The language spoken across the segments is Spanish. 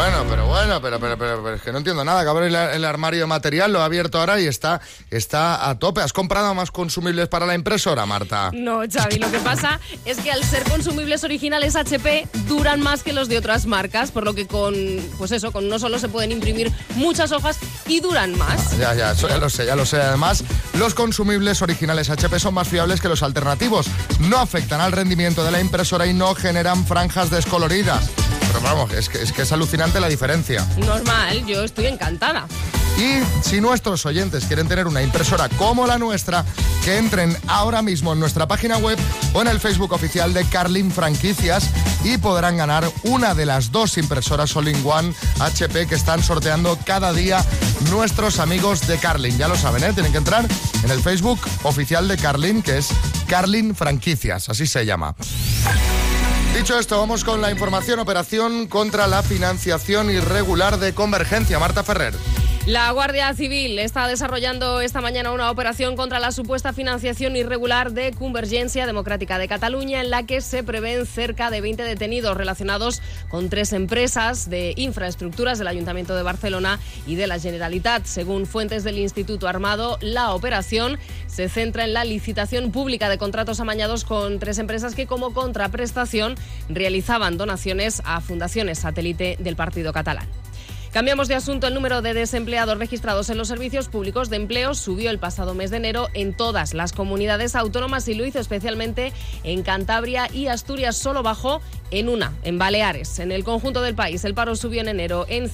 pero es que no entiendo nada. Acabo de abrir el armario de material, lo he abierto ahora y está a tope. ¿Has comprado más consumibles para la impresora, Marta? No, Xavi, lo que pasa es que al ser consumibles originales HP duran más que los de otras marcas, por lo que con uno solo se pueden imprimir muchas hojas y duran más. Eso ya lo sé. Además, los consumibles originales HP son más fiables que los alternativos. No afectan al rendimiento de la impresora y no generan franjas descoloridas. Pero vamos, es que es alucinante la diferencia. Normal, yo estoy encantada. Y si nuestros oyentes quieren tener una impresora como la nuestra, que entren ahora mismo en nuestra página web o en el Facebook oficial de Carlin Franquicias y podrán ganar una de las 2 impresoras All-in-One HP que están sorteando cada día nuestros amigos de Carlin. Ya lo saben, tienen que entrar en el Facebook oficial de Carlin, que es Carlin Franquicias, así se llama. Dicho esto, vamos con la información. Operación contra la financiación irregular de Convergencia. Marta Ferrer. La Guardia Civil está desarrollando esta mañana una operación contra la supuesta financiación irregular de Convergencia Democrática de Cataluña, en la que se prevén cerca de 20 detenidos relacionados con 3 empresas de infraestructuras del Ayuntamiento de Barcelona y de la Generalitat. Según fuentes del Instituto Armado, la operación se centra en la licitación pública de contratos amañados con 3 empresas que, como contraprestación, realizaban donaciones a fundaciones satélite del partido catalán. Cambiamos de asunto. El número de desempleados registrados en los servicios públicos de empleo subió el pasado mes de enero en todas las comunidades autónomas y lo hizo especialmente en Cantabria y Asturias. Solo bajó en Baleares. En el conjunto del país, el paro subió en enero en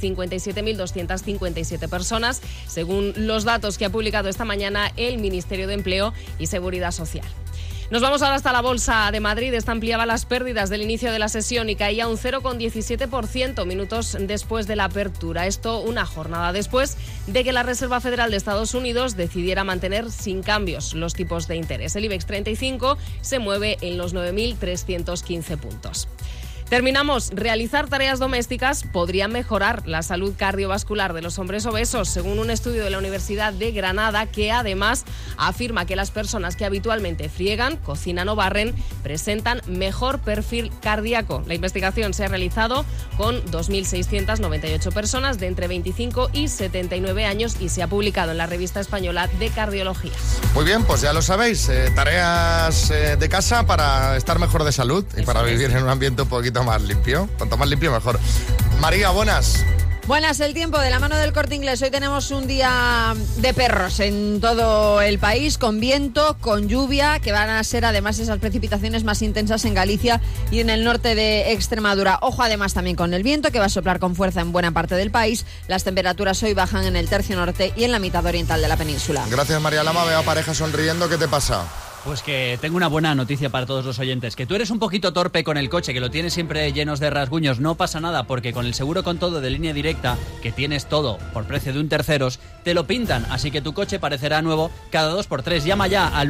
57.257 personas, según los datos que ha publicado esta mañana el Ministerio de Empleo y Seguridad Social. Nos vamos ahora hasta la Bolsa de Madrid. Esta ampliaba las pérdidas del inicio de la sesión y caía un 0,17% minutos después de la apertura. Esto una jornada después de que la Reserva Federal de Estados Unidos decidiera mantener sin cambios los tipos de interés. El IBEX 35 se mueve en los 9.315 puntos. Terminamos. Realizar tareas domésticas podría mejorar la salud cardiovascular de los hombres obesos, según un estudio de la Universidad de Granada, que además afirma que las personas que habitualmente friegan, cocinan o barren presentan mejor perfil cardíaco. La investigación se ha realizado con 2.698 personas de entre 25 y 79 años y se ha publicado en la Revista Española de Cardiología. Muy bien, pues ya lo sabéis, tareas de casa para estar mejor de salud y para vivir en un ambiente un poquito más limpio. Cuanto más limpio, mejor. María, buenas. Buenas, el tiempo de la mano del Corte Inglés. Hoy tenemos un día de perros en todo el país, con viento, con lluvia, que van a ser además esas precipitaciones más intensas en Galicia y en el norte de Extremadura. Ojo además también con el viento, que va a soplar con fuerza en buena parte del país. Las temperaturas hoy bajan en el tercio norte y en la mitad oriental de la península. Gracias, María Lama. Veo a pareja sonriendo. ¿Qué te pasa? Pues que tengo una buena noticia para todos los oyentes. Que tú eres un poquito torpe con el coche, que lo tienes siempre llenos de rasguños. No pasa nada, porque con el seguro con todo de Línea Directa, que tienes todo por precio de un terceros, te lo pintan. Así que tu coche parecerá nuevo cada 2x3. Llama ya al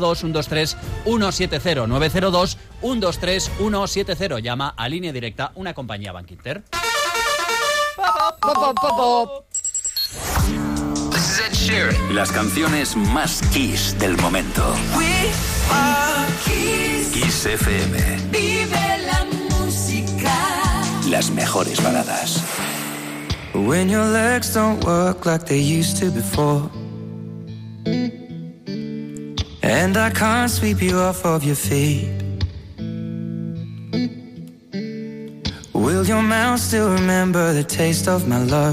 902-123-170. 902-123-170. Llama a Línea Directa, una compañía Bankinter. Las canciones más Kiss del momento. Kiss FM. Vive la música. Las mejores baladas. When your legs don't work like they used to before, and I can't sweep you off of your feet, will your mouth still remember the taste of my love?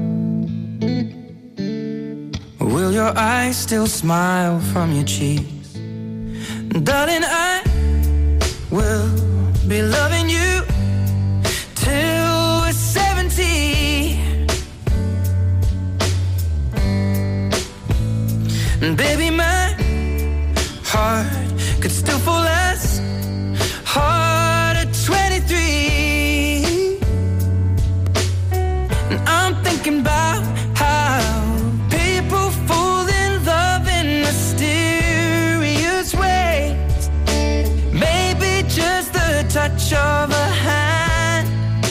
Will your eyes still smile from your cheeks? Darling, I will be loving you till we're 70. And baby, my heart could still fall as hard at 23. And I'm thinking about how fall in love in mysterious ways. Maybe just the touch of a hand.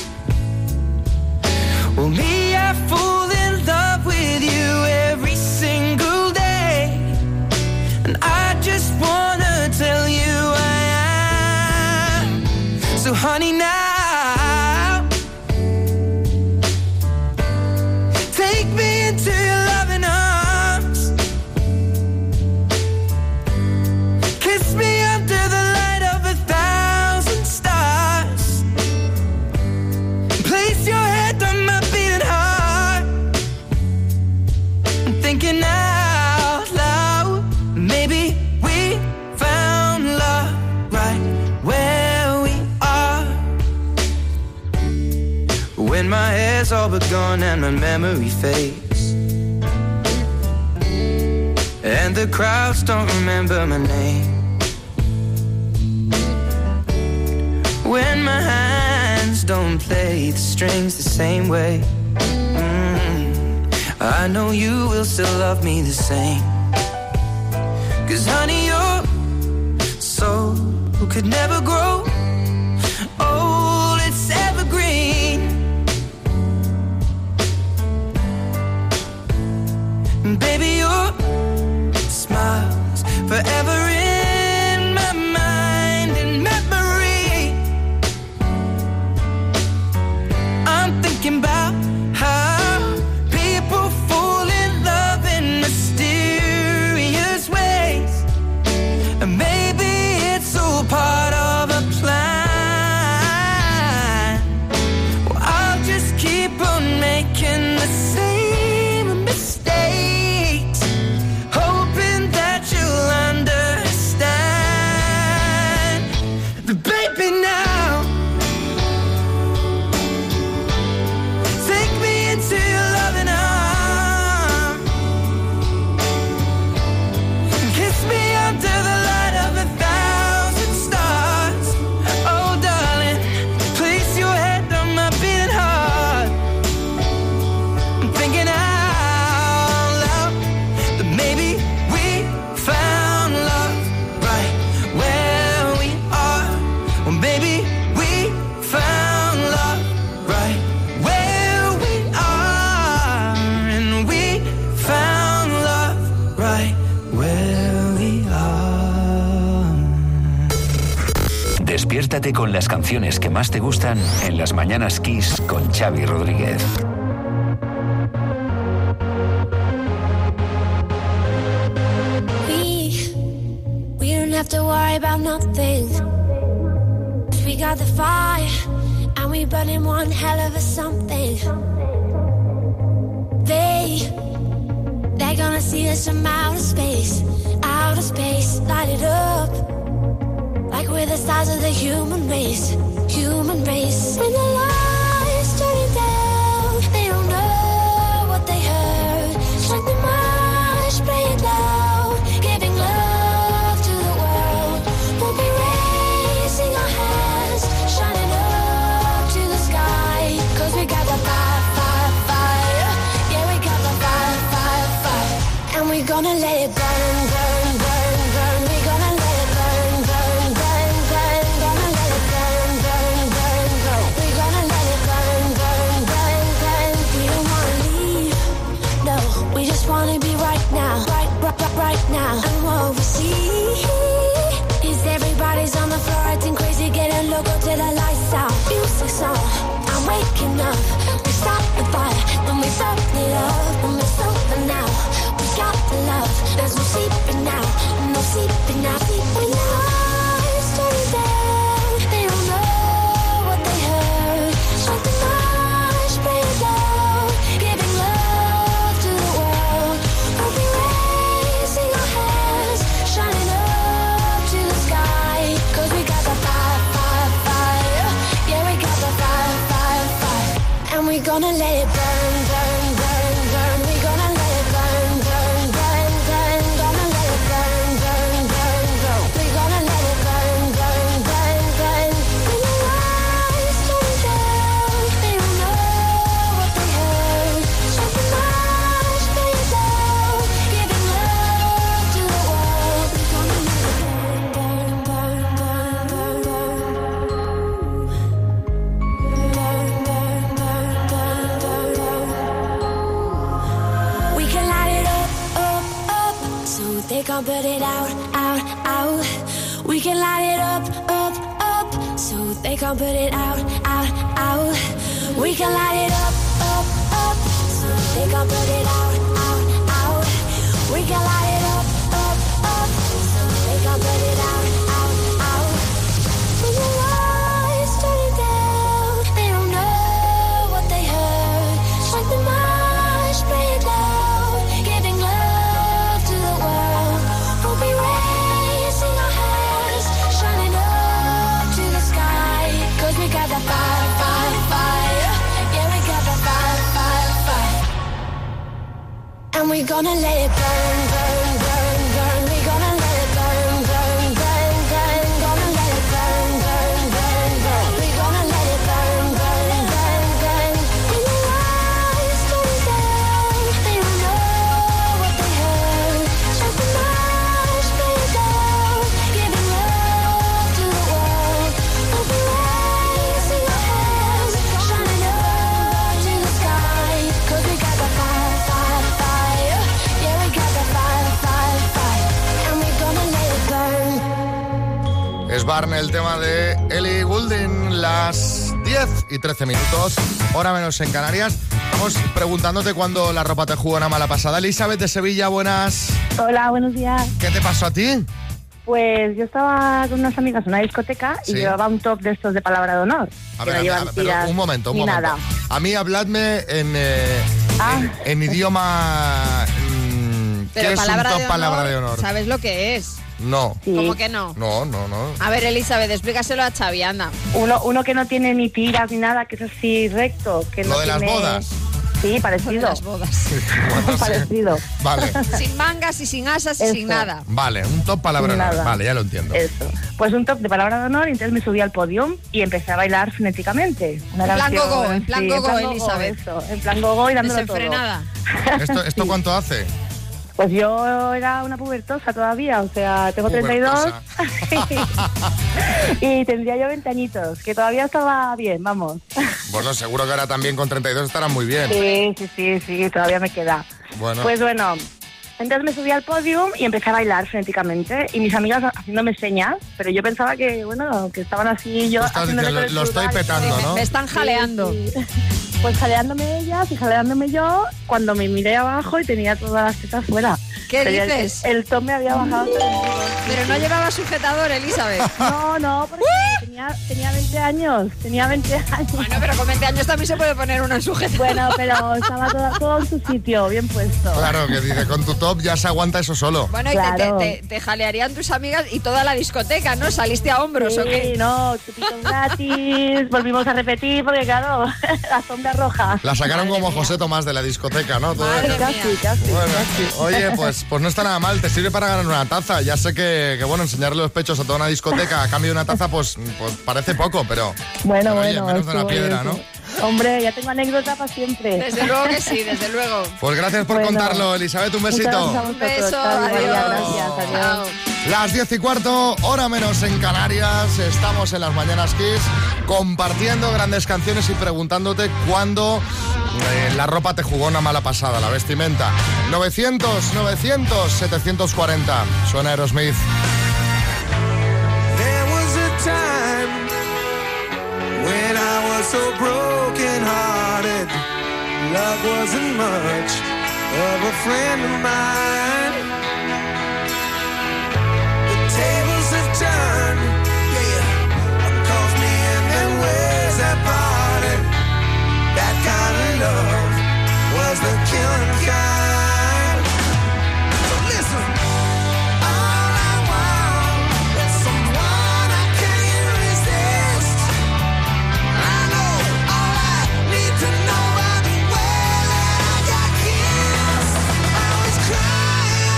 Well, me, I fall in love with you every single day. And I just wanna tell you I am. So honey, now is all but gone and my memory fades, and the crowds don't remember my name. When my hands don't play the strings the same way, I know you will still love me the same. 'Cause honey, your soul could never grow old, it's evergreen. Baby, your smile's forever in my mind and memory. I'm thinking about how people fall in love in mysterious ways, and maybe it's all part of a plan. Well, I'll just keep on making the same mistakes, hoping that you'll understand. But baby, now take me into your loving arms, kiss me under the light of 1,000 stars. Oh darling, place your head on my beating heart. I'm thinking out loud that maybe we found love right where we are. Well, maybe we found love right where we are, and we found love right where we are. Despiértate con las canciones que más te gustan en las mañanas Kiss con Xavi Rodríguez. We don't have to worry about nothing. 'Cause we got the fire and we burning one hell of a something. They're gonna see us from outer space, light it up like we're the stars of the human race. When the lights turning down, they don't know what they heard. Strike the march, play it loud, giving love to the world. We'll be raising our hands, shining up to the sky. 'Cause we got the fire, fire, fire. Yeah, we got the fire, fire, fire. And we're gonna let it burn, burn, burn, burn. We're gonna let it burn, burn, burn, burn. Gonna let it burn, burn, burn, burn. We're gonna let it burn, burn, burn, burn. We don't wanna leave, no. We just wanna be right now, right now. And what we see is everybody's on the floor acting crazy, getting loco till the lights out. Music's on, I'm waking up. We stop the fire, then we stop the love. When we're sober now, we got the love. There's no sleeping now, no sleeping now. When the lights turn down, they don't know what they heard. Strike the march, play it loud, giving love to the world. We'll be raising our hands, shining up to the sky. 'Cause we got the fire, fire, fire. Yeah, we got the fire, fire, fire. And we're gonna let it burn, burn, burn, burn. We're gonna let it burn, burn, burn, burn. Gonna let it burn, burn, burn, burn. We're gonna let it burn, burn, burn, burn. When the lights turn down, they don't know what they heard. Strike the march, play it loud, giving love to the world. We're gonna let it burn, burn, burn, burn, burn, burn. We can light it up, up, up, so they can't put it out, out, out. We can light it up, up, up, so they can't put it out, out, out. We can light it up, up, up, so they can't put it out, out, out. We can light it up, up, up, so they can't put it out, out, out. When the lights turn down, they don't know what they heard. Strike the march, play it loud, giving love to the world. We'll be raising our hands, shining up to the sky. 'Cause we got the fire, fire, fire. Yeah, we got the fire. gonna let it burn, burn, burn, burn. We gonna let it burn, burn, burn, burn. Gonna let it burn, burn, burn, burn. We gonna let it burn, burn, burn, burn. When your eyes close down, they don't know what they heard. Strike the match, lay it down, giving love to the world. Open rays in your hands, shining up to the sky. 'Cause we got the fire, fire, fire. Yeah, we got the fire, fire, fire. And we gonna let it burn. Es Barn, el tema de Ellie Goulding, las 10:13, hora menos en Canarias. Estamos preguntándote cuándo la ropa te jugó una mala pasada. Elizabeth de Sevilla, buenas. Hola, buenos días. ¿Qué te pasó a ti? Pues yo estaba con unas amigas en una discoteca y Sí. llevaba un top de estos de palabra de honor. A que ver, no llevan pero tiras un momento. ni nada. A mí habladme en idioma... ¿Qué Pero es un palabra top de palabra de honor? ¿Sabes lo que es? No. Sí. ¿Cómo que no? No. A ver, Elizabeth, explícaselo a Xavi, anda. Uno que no tiene ni tiras ni nada, que es así recto. Que Lo no de las tiene... bodas. Sí, Con parecido. las bodas. Bueno, sí. Parecido. Vale, Sin mangas y sin asas y Eso. sin nada. vale, un top palabra de Nada. honor. Vale, ya lo entiendo. Eso. Pues un top de palabra de honor y entonces me subí al podium y empecé a bailar frenéticamente. Una En plan canción, gogo, en plan sí, gogo, gogo, Elizabeth. Eso, en plan gogo y dándolo todo. Desenfrenada. ¿Esto Sí. cuánto hace? Pues yo era una pubertosa todavía, o sea, tengo 32 y tendría yo 20 añitos, que todavía estaba bien, vamos. Bueno, seguro que ahora también con 32 estarán muy bien. Sí, todavía me queda. Bueno. Pues bueno, entonces me subí al podium y empecé a bailar frenéticamente y mis amigas haciéndome señas, pero yo pensaba que, bueno, que estaban así yo... Tú estás haciéndome diciendo, con el lo estoy pulgar. petando, ¿no? Me están jaleando. Sí. Pues jaleándome ellas y jaleándome yo cuando me miré abajo y tenía todas las tetas fuera. ¿Qué Pero dices? El top me había bajado hasta el ombligo. Pero no llevaba sujetador, Elizabeth. No, porque tenía 20 años. Tenía 20 años. Bueno, pero con 20 años también se puede poner una sujetador. Bueno, pero estaba todo en su sitio, bien puesto. Claro, que dice, con tu top ya se aguanta eso solo. Bueno, y Claro. te jalearían tus amigas y toda la discoteca, ¿no? ¿Saliste a hombros o Sí, qué? no, chupitos gratis, volvimos a repetir porque claro, la sombra roja. La sacaron Madre como mía. José Tomás de la discoteca, ¿no? Todo Madre eso. mía. Casi. Bueno, oye, pues no está nada mal, te sirve para ganar una taza. Ya sé que bueno, enseñarle los pechos a toda una discoteca a cambio de una taza, pues parece poco, pero Bueno, oye, bueno. menos de una estuvo piedra, bien, ¿no? sí. Hombre, ya tengo anécdota para siempre. Desde luego que sí, desde luego. Pues gracias por Bueno. contarlo, Elizabeth, un Muchas besito. gracias a Un vosotros, beso, Xavi, María, adiós. gracias, adiós. Chao. Las 10:15, hora menos en Canarias. Estamos en las Mañanas Kiss compartiendo grandes canciones y preguntándote cuándo la ropa te jugó una mala pasada, la vestimenta. 900-900-740. Suena Aerosmith. There was a time when I was so broken hearted. Love wasn't much of a friend of mine. The tables have turned, yeah. Calls me and then ways that parted. That kind of love was the killing kind. So listen. All I want is someone I can't resist. I know all I need to know by the way that I got kissed. I was crying.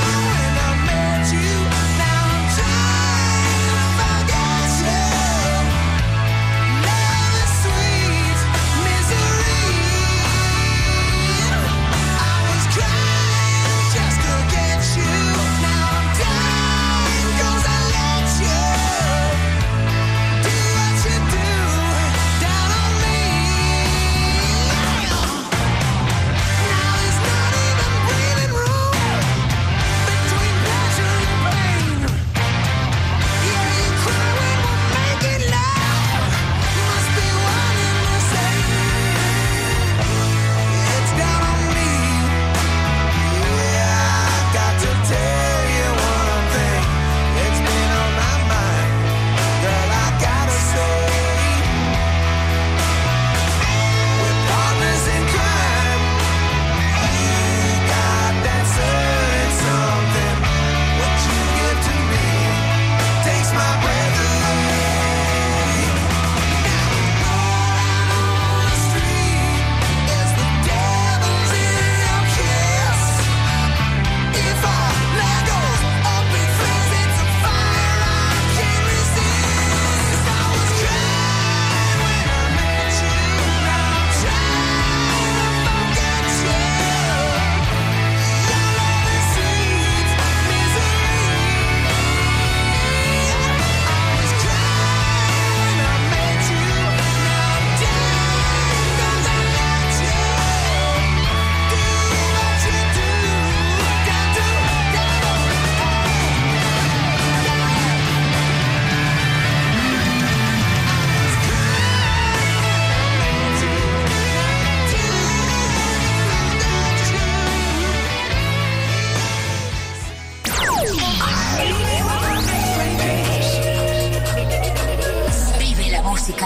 tóxica.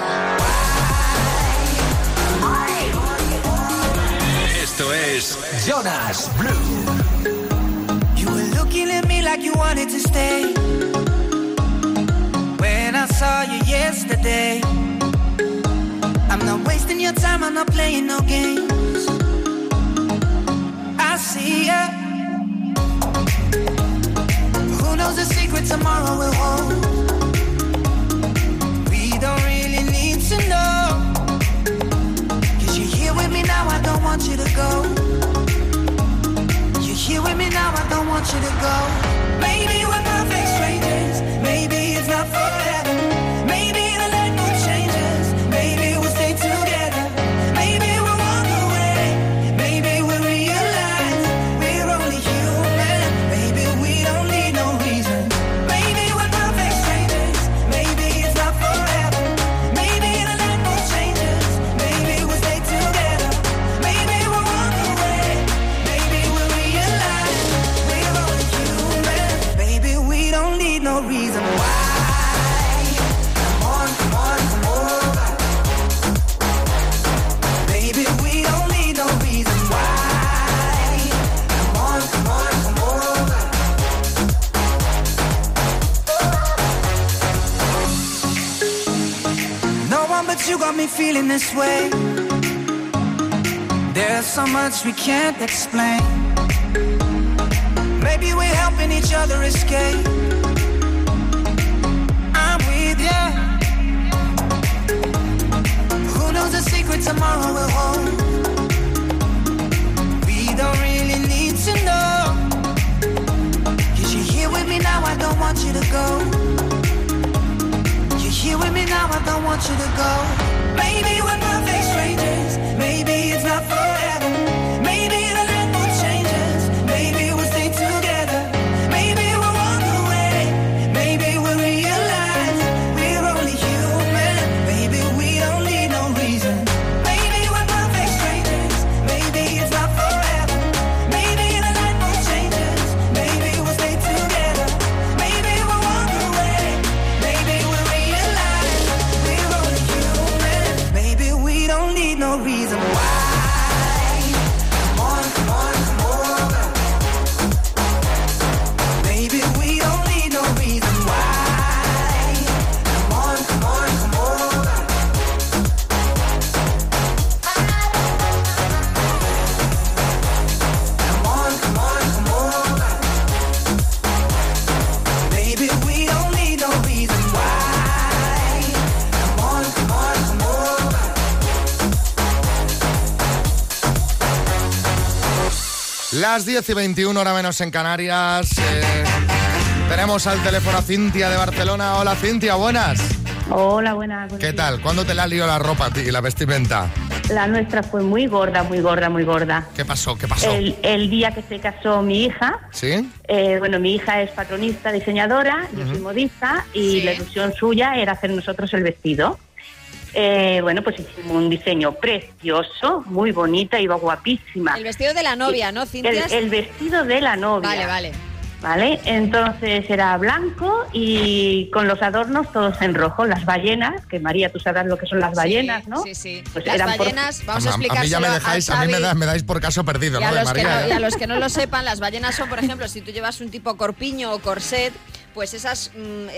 Esto es Jonas Blue. You were looking at me like you wanted to stay. When I saw you yesterday, I'm not wasting your time, I'm not playing no games. I see ya. Who knows the secret tomorrow will hold? We don't really need to know. 'Cause you're here with me now, I don't want you to go. You're here with me now, I don't want you to go. Maybe we're perfect strangers, maybe it's not forever. Maybe the light no changes, maybe we'll stay together. Maybe we'll walk away, maybe we'll realize we're only human. Maybe we don't need no reason. Maybe we're perfect strangers, maybe it's not forever. Maybe the light no changes, maybe we'll stay together. Maybe we'll walk away, maybe we'll realize we're only human. Maybe we don't need no reason why. Come on, come on, come over. Baby, we don't need no reason why. Come on, come on, come over. No one but you got me feeling this way. There's so much we can't explain. Maybe we're helping each other escape. I'm with ya. Who knows the secret tomorrow will hold? We don't really need to know. 'Cause you're here with me now, I don't want you to go. You're here with me now, I don't want you to go. Maybe we're perfect strangers, maybe it's not forever. Maybe the light no changes, maybe we'll stay together. Maybe we'll walk away, maybe we'll realize we're only human. Maybe we don't need no reason. Maybe we're perfect strangers, maybe it's not forever. Maybe the light no changes, maybe we'll stay together. Maybe we'll walk away, maybe we'll realize we're only human. Maybe we don't need no reason why. Come on, come on, come over. Maybe we don't need no reason why. Come on, come on, come over. Come on, come on, come over. Maybe we don't need no reason why. Come on, come on, come over. Las 10:21, hora menos en Canarias. Tenemos al teléfono a Cintia de Barcelona. Hola, Cintia, buenas. Hola, buenas. ¿Qué tal? ¿Cuándo te la lió la ropa a ti y la vestimenta? La nuestra fue muy gorda, muy gorda, muy gorda. ¿Qué pasó? ¿Qué pasó? El día que se casó mi hija, ¿Sí? bueno, mi hija es patronista, diseñadora, yo soy modista y Sí. la ilusión suya era hacer nosotros el vestido. Bueno, pues hicimos un diseño precioso, muy bonita, iba guapísima. El vestido de la novia, ¿no, Cintia? El vestido de la novia. Vale, vale. ¿Vale? Entonces era blanco y con los adornos todos en rojo. Las ballenas, que María, tú sabrás lo que son las ballenas, ¿no? Sí, sí. Pues Las eran por- ballenas, vamos a A mí explicárselo ya me dejáis, a mí me dais por caso perdido, Y a, ¿no? De los que María, no, y ¿eh? a los que no lo sepan, las ballenas son, por ejemplo, si tú llevas un tipo corpiño o corset, pues esas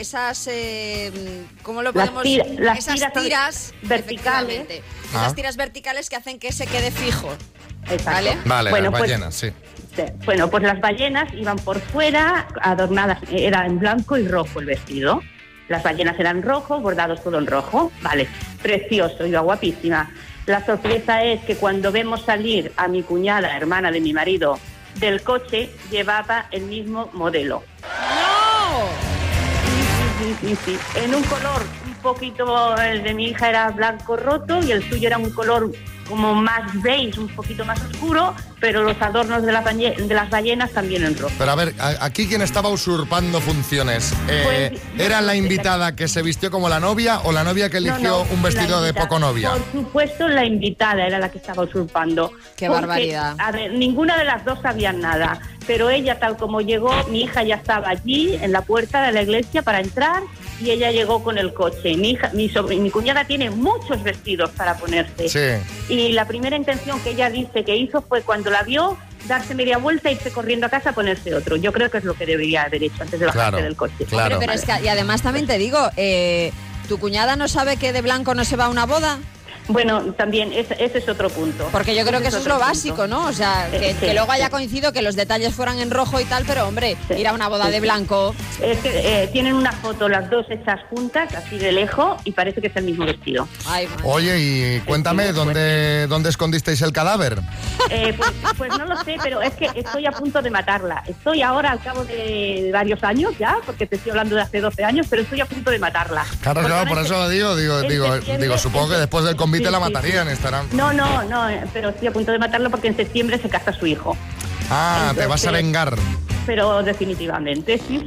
¿cómo lo podemos? las esas tiras tiras verticales. efectivamente. Ah. Esas tiras verticales que hacen que se quede fijo. Exacto. ¿Vale? Vale, Bueno, las pues- ballenas, sí. Sí. Bueno, pues las ballenas iban por fuera, adornadas, era en blanco y rojo el vestido. Las ballenas eran rojo, bordados todo en rojo. Vale, precioso, iba guapísima. La sorpresa es que cuando vemos salir a mi cuñada, hermana de mi marido, del coche, llevaba el mismo modelo. ¡No! Sí. En un color un poquito, el de mi hija era blanco roto y el suyo era un color como más beige, un poquito más oscuro, pero los adornos de las ballenas también en rojo. Pero a ver, aquí quien estaba usurpando funciones, Pues, ¿era la invitada que se vistió como la novia o la novia que eligió No, un vestido la de invitada. poco novia? Por supuesto, la invitada era la que estaba usurpando. Qué Porque, barbaridad. A ver, ninguna de las dos sabía nada, pero ella, tal como llegó, mi hija ya estaba allí, en la puerta de la iglesia para entrar, y ella llegó con el coche. Mi cuñada tiene muchos vestidos para ponerse. Sí. Y la primera intención que ella dice que hizo fue cuando la vio, darse media vuelta e irse corriendo a casa a ponerse otro. Yo creo que es lo que debería haber hecho antes de bajarse del coche. Claro. Pero es que, y además también te digo, ¿tu cuñada no sabe que de blanco no se va a una boda? Bueno, también ese es otro punto. Porque yo creo que eso es lo básico, ¿no? O sea, que luego haya coincidido que los detalles fueran en rojo y tal, pero hombre, ir a una boda de blanco... Es que tienen una foto las dos hechas juntas, así de lejos, y parece que es el mismo vestido. Ay, oye, y cuéntame, ¿dónde escondisteis el cadáver? Pues no lo sé, pero es que estoy a punto de matarla. Estoy ahora, al cabo de varios años ya, porque te estoy hablando de hace 12 años, pero estoy a punto de matarla. Claro, por eso digo, supongo que después del convite la matarían, estarán. No, pero estoy a punto de matarlo porque en septiembre se casa su hijo. Ah, entonces, te vas a vengar. Pero definitivamente, sí.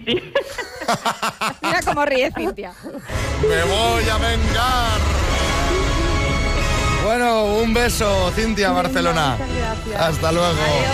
Mira cómo ríe Cintia. Me voy a vengar. Bueno, un beso, Cintia, Barcelona. Muchas gracias. Hasta luego.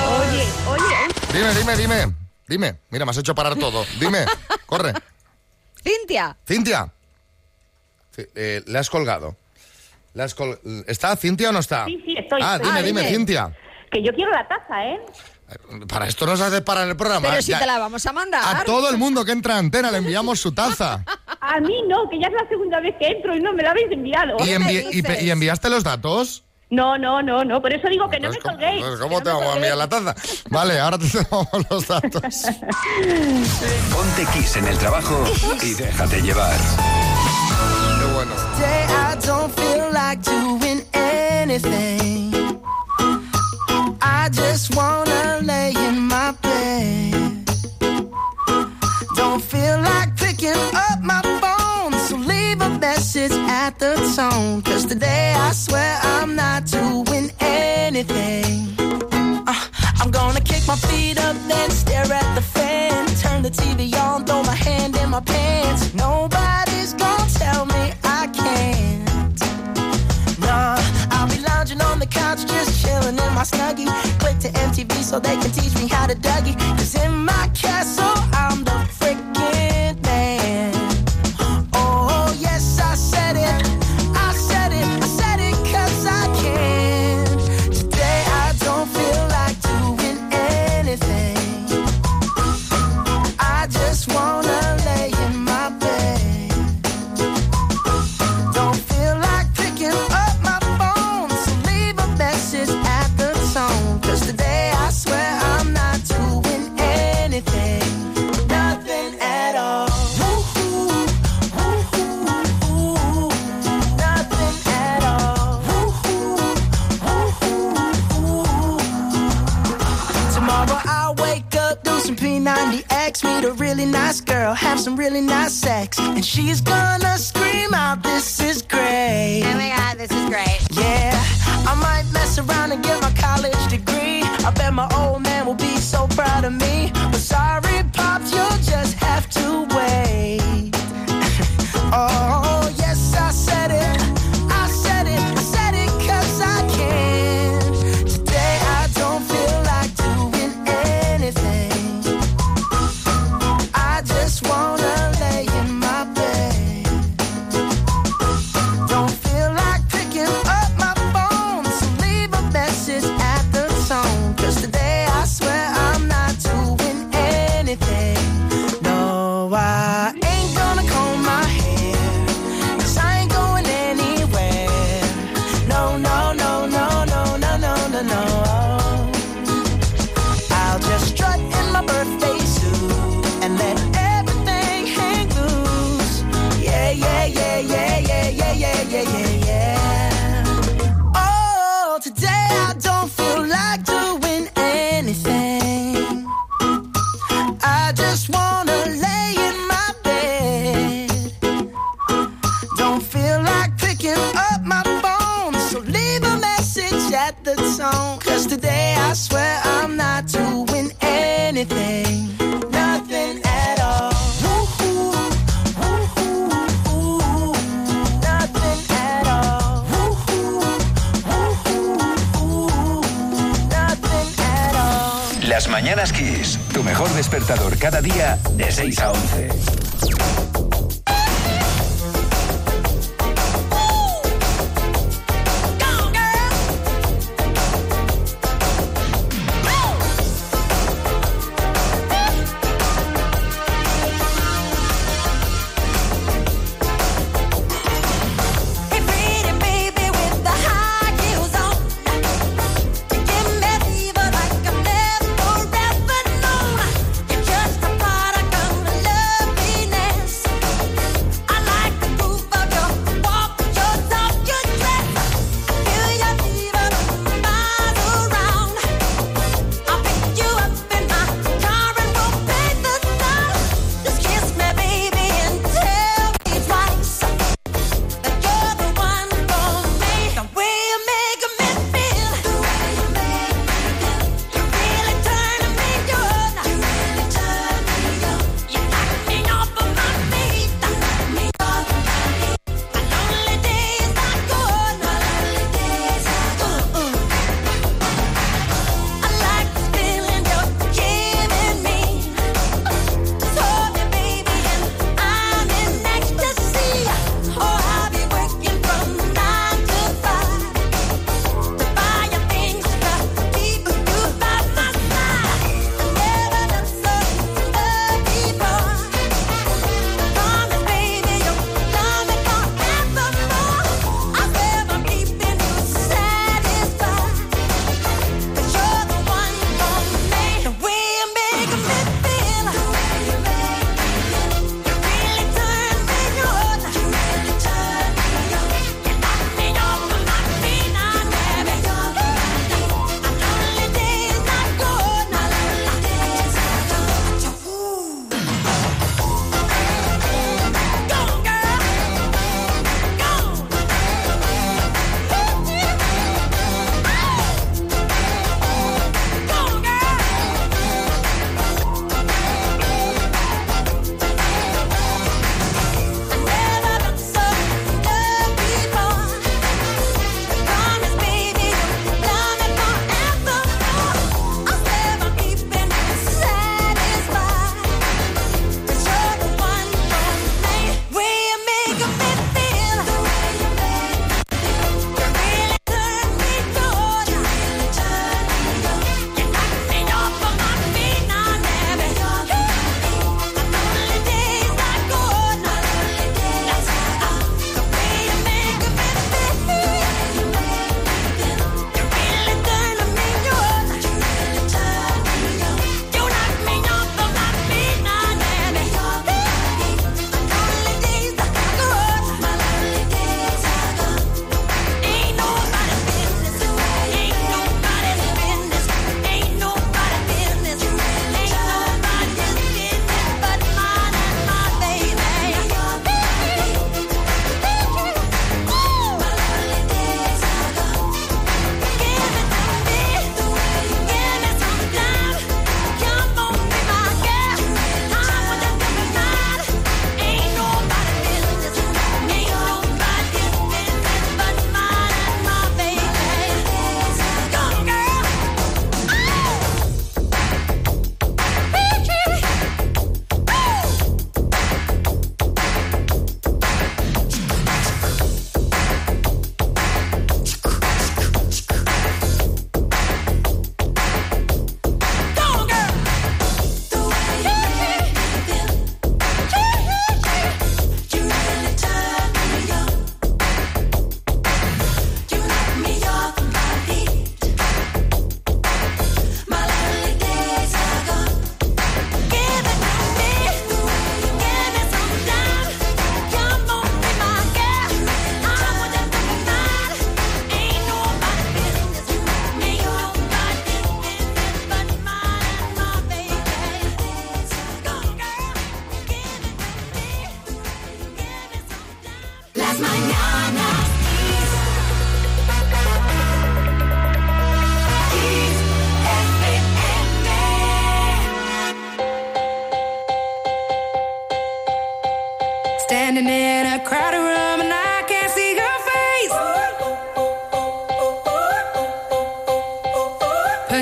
Oye. Dime. Mira, me has hecho parar todo. Dime, corre. Cintia. Le has colgado. ¿Está Cintia o no está? Sí, estoy. Dime, Cintia. Que yo quiero la taza, ¿eh? Para esto nos hace parar el programa. Pero si te la vamos a mandar. A todo el mundo que entra a Antena le enviamos su taza. A mí no, que ya es la segunda vez que entro y no me la habéis enviado. ¿Y enviaste los datos? No, por eso digo que no me colguéis. ¿Cómo te vamos a enviar la taza? Vale, ahora te damos los datos. Ponte Kiss en el trabajo y déjate llevar. Qué bueno. Today I don't feel like doing anything. I just wanna lay in my bed. Don't feel like picking up my phone, so leave a message at the tone. 'Cause today I swear I'm not doing anything. I'm gonna kick my feet up, then stare at the fan. Turn the TV on, throw my hand in my pants. Nobody's gonna tell me I can't. Nah, I'll be lounging on the couch, just chilling in my Snuggie. Click to MTV so they can teach me how to Dougie. 'Cause in my castle, I'm the freaking man. Oh, yes, I said it. I said it 'cause I can. Today I don't feel like doing anything. I just wanna lay in my bed. Don't feel like picking up my phone, so leave a message at the tone. 'Cause today I swear I'm not doing anything. Nothing at all. Woo-hoo, woo-hoo, nothing at all. Woo-hoo, woo-hoo. Tomorrow I'll wake up, do some P90X, meet a really nice girl, have some really nice sex, and she's gonna scream out, "This is great." Oh my God, this is great. Yeah, I might mess around and get my college degree. I bet my old man will be so proud of me. But sorry, Pops, you'll just have to wait. Oh, yes, I said it. I said it 'cause I can. Today I don't feel like doing anything. I just wanna lay in my bed. Don't feel like picking up my phone, so leave a message at the tone. 'Cause today I swear I'm not doing anything. No, I ain't gonna comb my hair, 'cause I ain't going anywhere. No, no, no, no, no, no, no, no, no. I'll just strut in my birthday suit and let everything hang loose. Yeah, yeah, yeah, yeah, yeah, yeah, yeah, yeah, yeah, yeah. Oh, today I don't feel like doing anything. I just wanna lay in my bed. Don't feel like picking up my phone, so leave a message at the tone. 'Cause today I swear I'm not doing anything. Nothing at all. Woo-hoo, woo-hoo, woo-hoo. Nothing at all. Woo-hoo, woo-hoo, woo-hoo. Nothing at all. Las Mañanas Kiss, tu mejor despertador cada día de 6 a 11.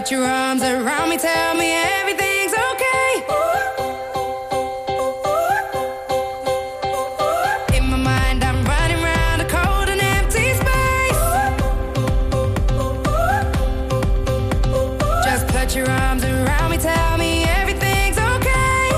put your arms around me, tell me everything's okay. In my mind I'm running round a cold and empty space. Just put your arms around me, tell me everything's okay.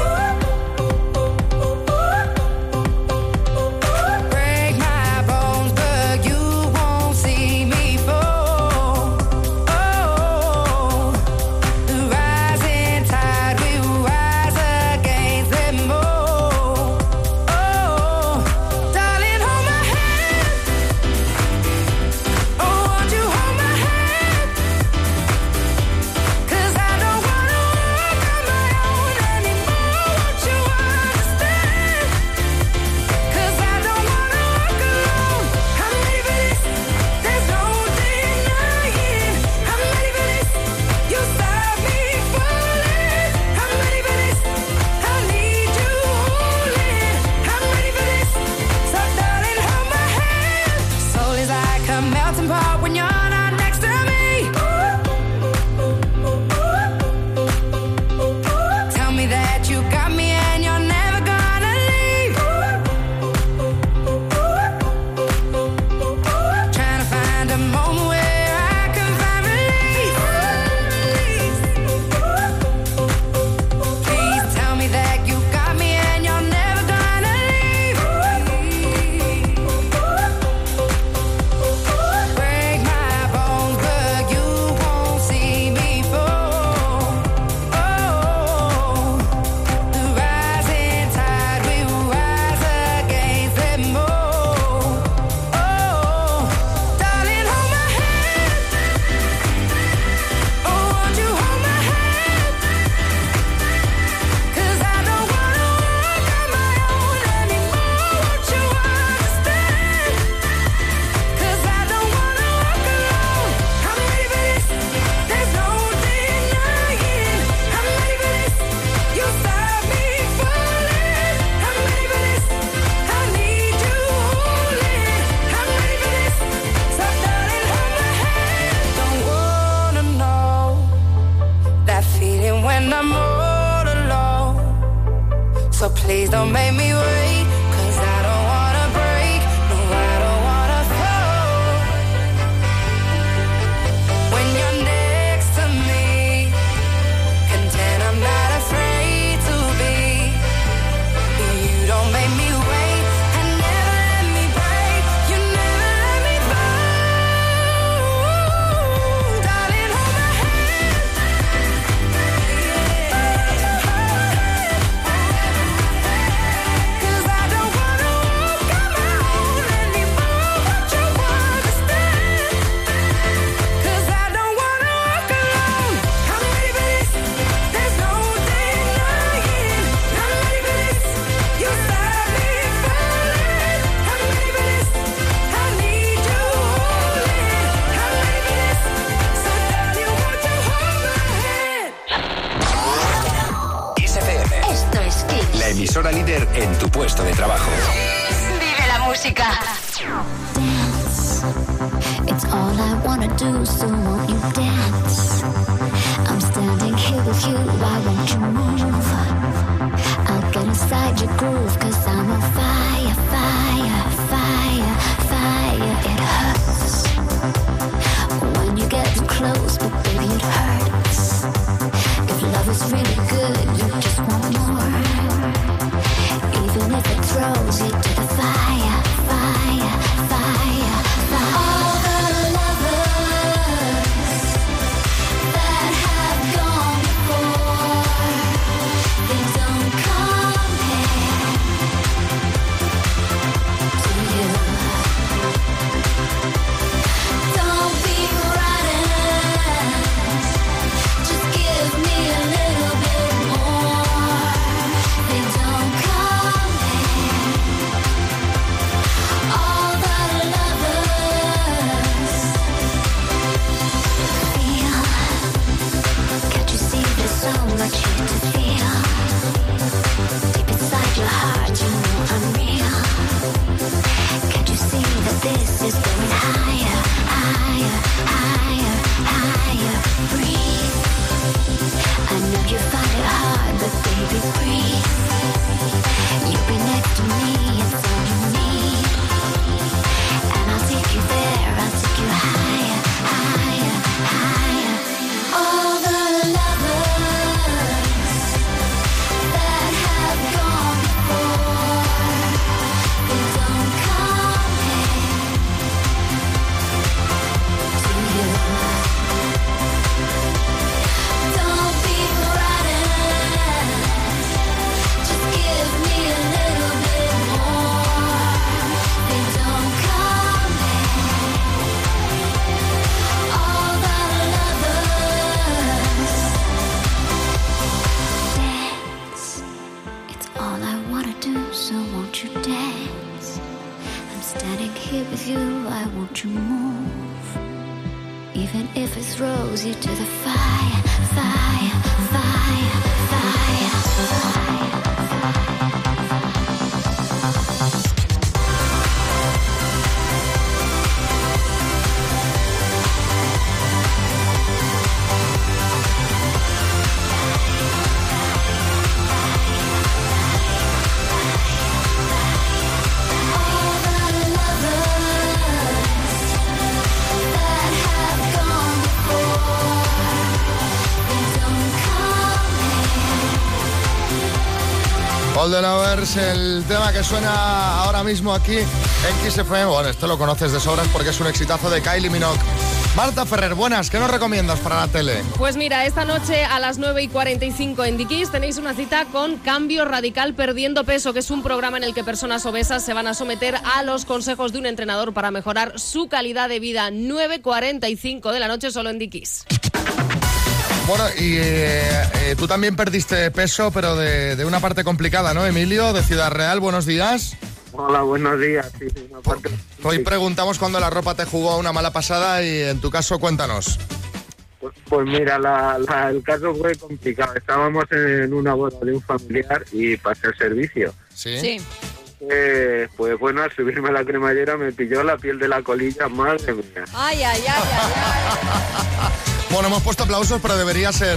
Break my bones, but you won't see me fall. Oh, the rising tide will rise against them all. Oh, darling, hold my hand. Oh, won't you hold my hand? 'Cause I don't wanna walk on my own anymore. Won't you understand? 'Cause I don't wanna walk alone. I'm ready for this. There's no denying. I'm ready for this. You stop me falling. I'm ready for this. I need you holding. I'm ready for this. So darling, hold my hand. Soul is like a melting pot when you're not next to me. Tell me that you got me and you're never gonna leave. Trying to find a moment where I can find release. Please tell me that you got me and you're never gonna leave. Break my bones, but you won't see me fall. Oh, the rising tide will rise against them all. Oh, darling, hold my hand. Oh, won't you hold my hand? 'Cause I don't wanna walk on my own anymore. Won't you understand? 'Cause I don't wanna walk alone. I'm ready for this. There's no denying. I'm ready for this. You stop me falling. I'm ready for this. I need you holding. I'm ready for this. So darling, hold my hand. Don't wanna know that feeling when I'm all alone. So please don't make me wait, 'cause I don't wanna break, no, I don't wanna fall. When you're next to me, content I'm not afraid to be. You don't make me wait, and never let me break. You never let me fall. Darling, hold my hand. 'Cause I don't wanna walk on my own anymore. Won't you understand? 'Cause I don't wanna walk alone. I'm ready for this. There's no denying. I'm ready for this. You stop me falling. I'm ready for this. I need you holding. I'm ready for this. So darling, won't you hold my hand? Kiss FM, Esto es Kiss. la emisora líder en tu puesto de trabajo. Vive la música. Dance. It's all I wanna do, so won't you dance? I'm standing here with you, why won't you move? I'll get inside your groove, 'cause I'm on fire, fire, fire, fire. It hurts when you get too close, but baby it hurts. If love is really good, you just want more. Even if it throws you to the fire, fire, fire, fire. All the lovers that have gone before, they don't compare to you. Don't be frightened, just give me a little bit more. They don't compare. All the lovers feel. Can't you see there's so much here to feel? Deep inside your heart, you know I'm real. Can't you see that this is going higher, higher, higher, higher? Breathe. we breathe. You'll be next to me, it's all you need. And I'll take you there, I'll take you higher, higher, higher. All the lovers that have gone before, they don't compare to you. Don't be frightened, just give me a little bit more. They don't compare. All the lovers dance. It's all I wanna do, so won't you dance? I'm standing here with you, I want you move. Even if it throws you to the fire, fire, fire, fire, fire. All the lovers that have gone before, they don't compare. All the Lovers, el tema que suena ahora mismo aquí en Kiss FM. Bueno, esto lo conoces de sobras porque es un exitazo de Kylie Minogue. Marta Ferrer, buenas, ¿qué nos recomiendas para la tele? Pues mira, esta noche a las 9:45 en The Kiss tenéis una cita con Cambio Radical Perdiendo Peso, que es un programa en el que personas obesas se van a someter a los consejos de un entrenador para mejorar su calidad de vida. 9:45 de la noche solo en The Kiss. Bueno, y tú también perdiste peso, pero de una parte complicada, ¿no, Emilio? De Ciudad Real, buenos días. Hola, buenos días. Sí, una parte... Hoy preguntamos cuándo la ropa te jugó una mala pasada y en tu caso, cuéntanos. Pues mira, el caso fue complicado. Estábamos en una boda de un familiar y pasé el servicio. ¿Sí? Pues bueno, al subirme a la cremallera me pilló la piel de la colilla, madre mía. Ay, ay, ay, ay, ay. Bueno, hemos puesto aplausos, pero debería ser...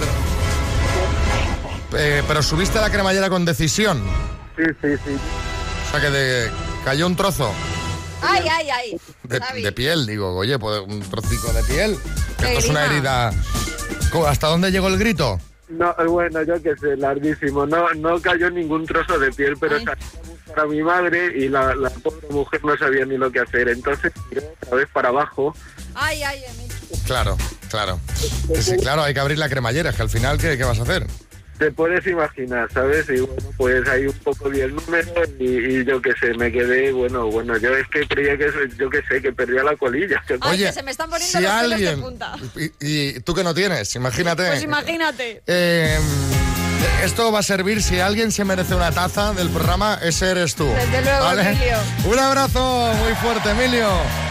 pero subiste a la cremallera con decisión. Sí. O sea que cayó un trozo Ay, ay, ay. de piel, digo, oye, pues un trocico de piel. Qué Esto es una grima. herida. ¿Hasta dónde llegó el grito? No, bueno, yo qué sé, larguísimo. No cayó ningún trozo de piel, pero salí a buscar a mi madre y la pobre mujer no sabía ni lo que hacer. Entonces tiré otra vez para abajo. Ay, ay, Emilio. Claro. Sí, claro, hay que abrir la cremallera, es que al final, ¿qué vas a hacer? Te puedes imaginar, ¿sabes? Y bueno, pues ahí un poco vi el número y yo qué sé, me quedé, bueno, yo es que creía que, yo qué sé, que perdía la colilla. Ay, Oye, que se me están poniendo si los pelos alguien, de punta. y tú que no tienes, imagínate. Pues imagínate. Esto va a servir, si alguien se merece una taza del programa, ese eres tú. Desde luego, ¿vale? Emilio. Un abrazo muy fuerte, Emilio.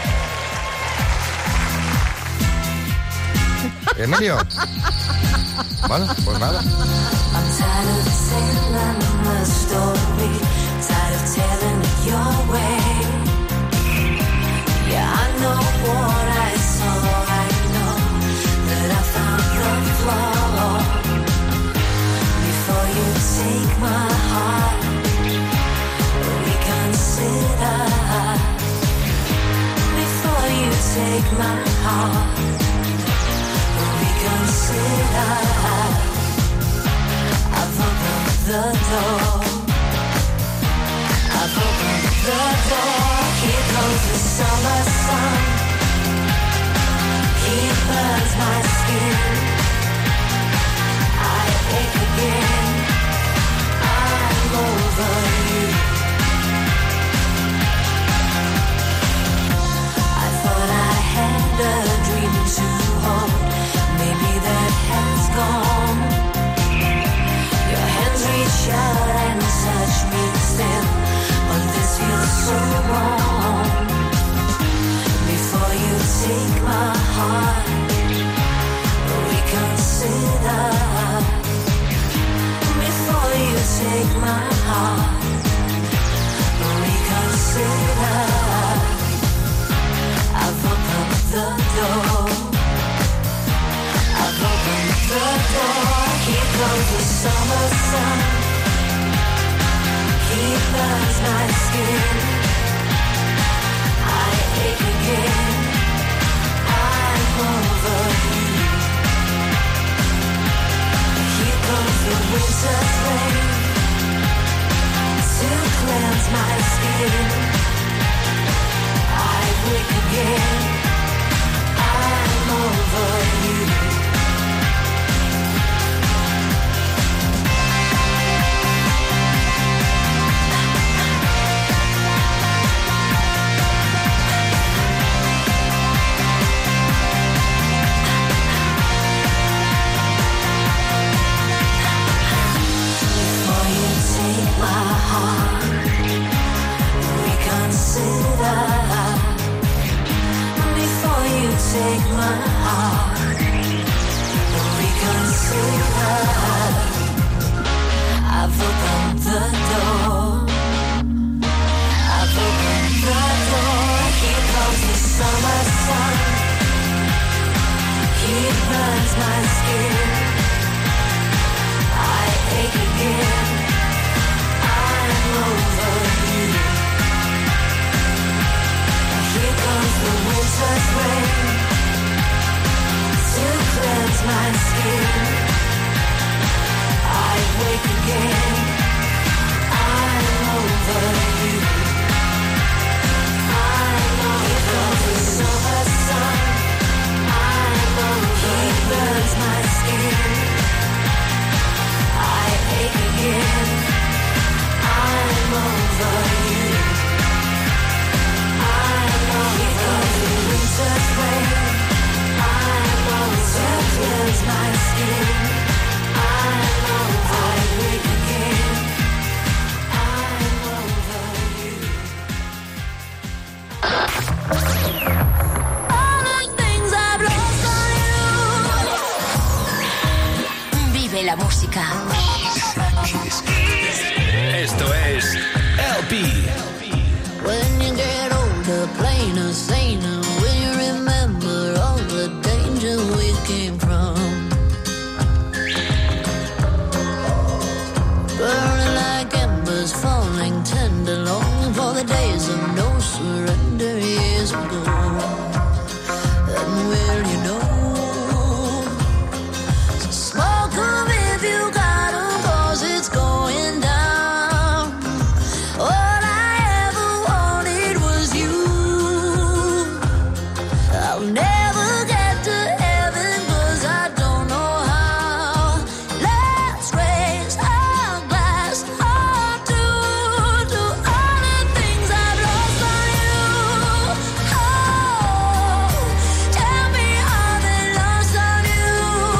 Emilio. Vale, pues nada. I'm tired of telling my story, tired of telling it your way. Yeah, I know what I saw, I know that I found the flaw. Before you take my heart, reconsider. Before you take my heart, reconsider. I've opened the door. I've opened the door. Here comes the summer sun. He burns my skin. I ache again. I'm over you. I thought I had a dream to hold. Maybe that has gone. Your hands reach out and touch me still, but this feels so wrong. Before you take my heart, reconsider. Before you take my heart, reconsider. I've opened the door. I've opened the door. Here comes the summer sun. He burns my skin. I ache again. I'm over you. Here comes the winter's rain to cleanse my skin. I wake again. I'm over you. Take my heart, reconsider. I've opened the door. I've opened the door. Here comes the summer sun. He burns my skin. I ache again. I'm over you. Here comes the winter's rain to cleanse my skin. I wake again. I'm over you. I'm over the summer sun. I'm over. He burns my skin. I ache again. I'm over you. I'm over the winter's rain. To cleanse my skin. I'm over. I wake again. I'm over you. All the things I've lost on you. Vive la música. Esto es LP. When you get older, plainer, saner, will you remember all the danger we came from? Burning like embers, falling tender, longing for the days of no surrender years ago. And will you know? So smoke 'em if you got 'em, 'cause it's going down. All I ever wanted was you. I'll never get to heaven 'cause I don't know how. Let's raise our glass up to all the things I've lost on you. Oh, tell me how they lost on you.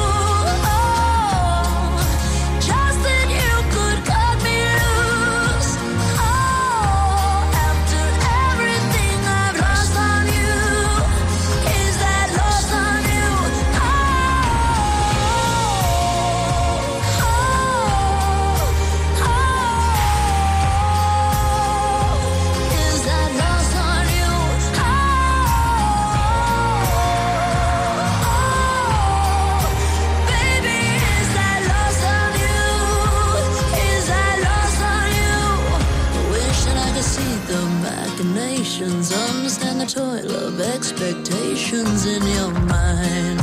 Oh, just that you could cut me loose. Oh, after everything I've lost on you, is that lost on you? Is that lost on you? Baby, is that lost on you? Is that lost on you? Wishing I could see the machinations, understand the toil of expectations in your mind.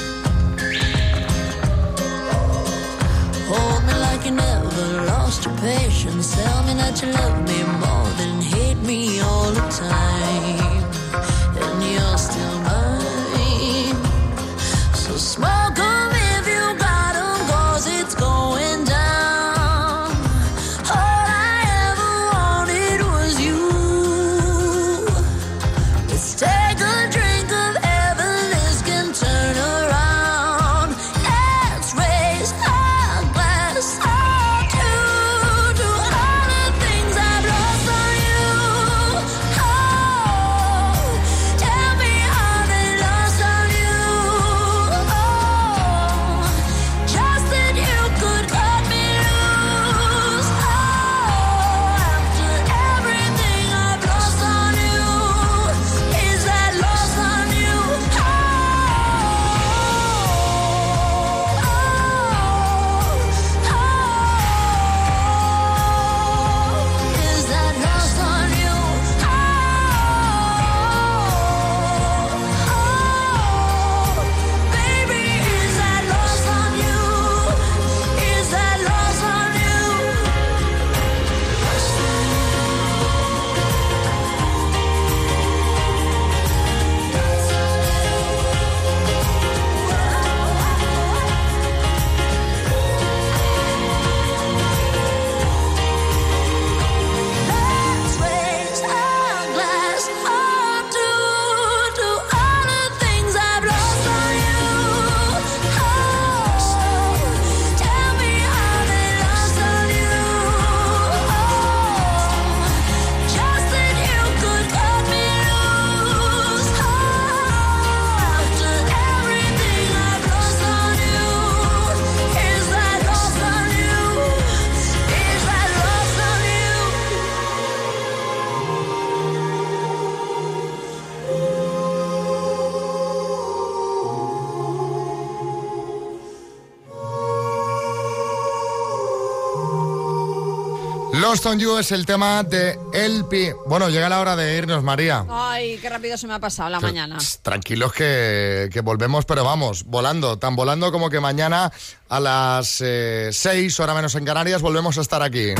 Hold me like you never lost your patience. Tell me that you love me more than hate me all the time. And you're still mine. So smoke 'em if you got 'em, 'cause it's going down. All I ever wanted was you. Let's take a drink of heaven, this can turn around. Let's raise our glass up to all the things I've lost on you. Oh, tell me how they lost on you. Oh, just that you could cut me loose. Oh, after everything I've lost on you, is that lost Lost on You es el tema de LP. Bueno, llega la hora de irnos, María. Ay, qué rápido se me ha pasado la mañana. Tranquilos que volvemos, pero vamos, volando. Tan volando como que mañana a las 6, hora menos en Canarias, volvemos a estar aquí.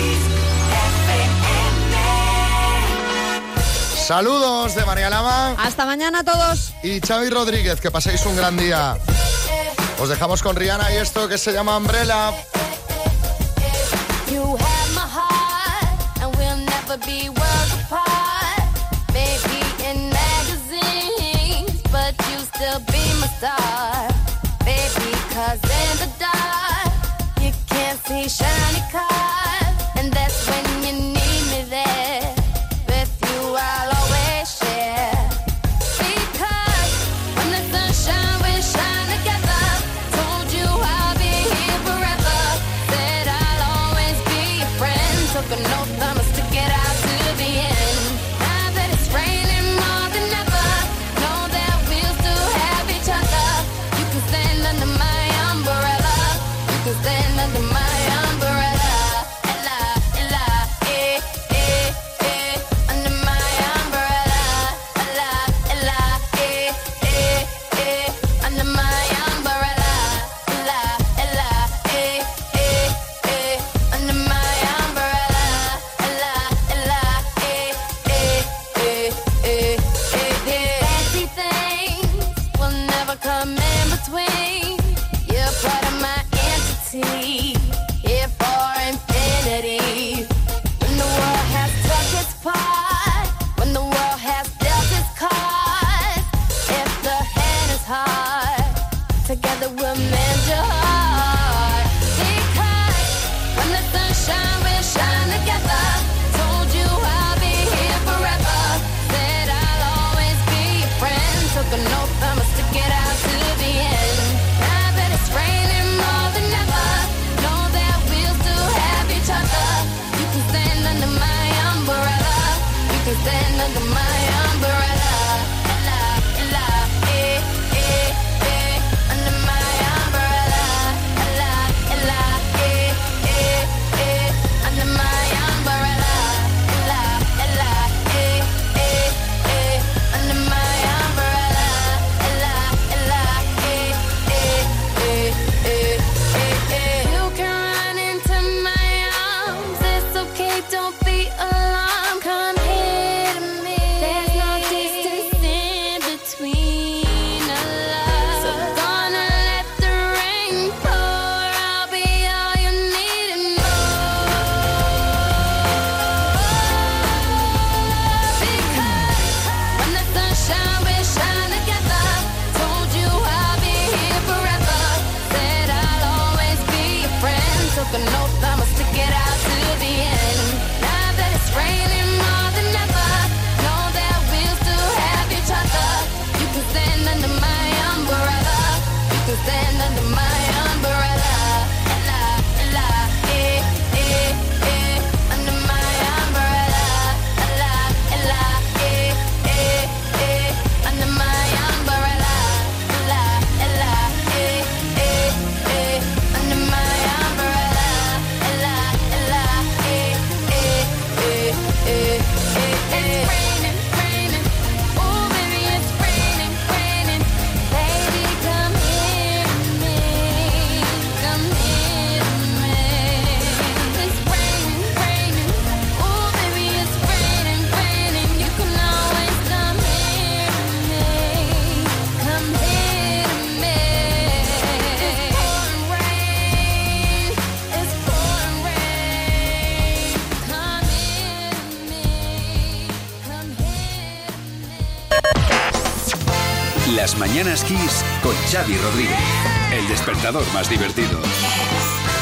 Saludos de María Lama. Hasta mañana a todos. Y Xavi Rodríguez, que paséis un gran día. Os dejamos con Rihanna y esto que se llama Umbrella. You have my heart, and we'll never be worlds apart. Maybe in magazines, but you still be my star. Baby, 'cause in the dark, you can't see shiny cars. And that's when you need me there. With you, I'll always share. Because when the sunshine, we shine together. Told you I'll be here forever. Said I'll always be your friend. Took an oath, I'ma stick it out to the end. Now that it's raining more than ever, know that we'll still have each other. You can stand under my umbrella. You can stand under my umbrella. Ella, ella, under my umbrella. Ella, ella, under my umbrella. Ella, ella, under my umbrella. Ella, ella, fancy things will never come in between. You're part of my entity, here for infinity. When the world has took its part, when the world has dealt its cards, if the hand is hard, together we'll mend your heart. Because when the sunshine, we'll shine together. Told you I'll be here forever. Said I'll always be your friend. Took an oath, I'ma stick it out to the end. Now that it's raining more than ever, know that we'll still have each other. You can stand under my umbrella. You can stand under my umbrella. Ella, ella, under my umbrella. Ella, ella, under my umbrella. Ella, ella, under my umbrella. Ella, ella, you can run into my arms. It's okay, don't be alarmed. Come here to me. There's no distance in between our love. So gonna let the rain pour. I'll be all you need and more. Because when the sunshine, we shine together. Told you I'll be here forever. Said I'll always be your friend. Took an oath, I'ma stick it out to the end. Now that it's raining more than ever, know that we'll still have each other. You can stand under my umbrella. You can stand under my umbrella. Ella, ella, under my umbrella. Ella, ella, under my umbrella. Ella, ella, under my umbrella. Ella, ella, it's raining, raining. Oh, baby, it's raining, raining. Baby, come here to me. Come here to me. It's raining, raining. Oh, baby, it's raining, raining. You can always come here to me. Come here to me. It's pouring rain. It's pouring rain. Come here to me. Come here to me. Las Mañanas Kiss con Xavi Rodríguez. El despertador más divertido.